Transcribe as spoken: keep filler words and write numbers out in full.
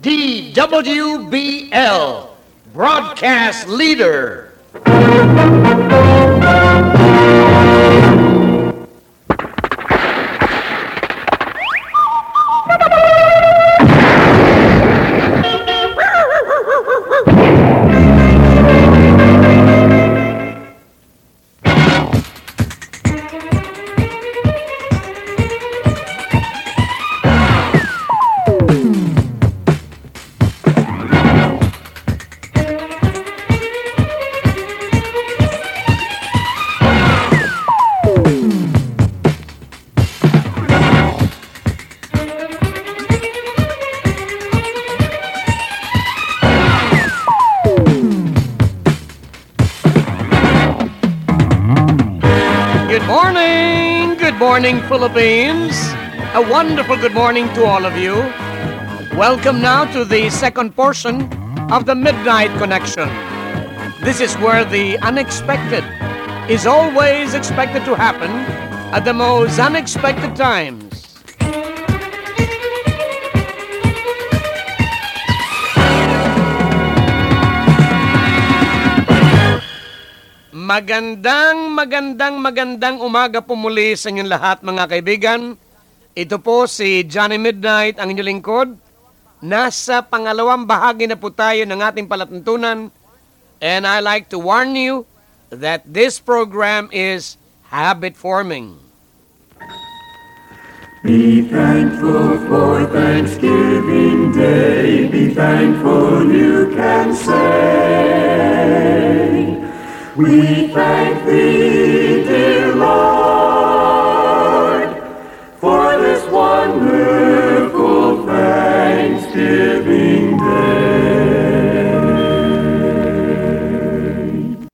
D W B L, broadcast leader. Good morning, good morning, Philippines. A wonderful good morning to all of you. Welcome now to the second portion of the Midnight Connection. This is where the unexpected is always expected to happen at the most unexpected times. Magandang, magandang, magandang umaga po muli sa inyong lahat, mga kaibigan. Ito po si Johnny Midnight, ang inyong lingkod. Nasa pangalawang bahagi na po tayo ng ating palatuntunan. And I like to warn you that this program is habit-forming. Be thankful for Thanksgiving Day. Be thankful you can say. We thank thee, dear Lord.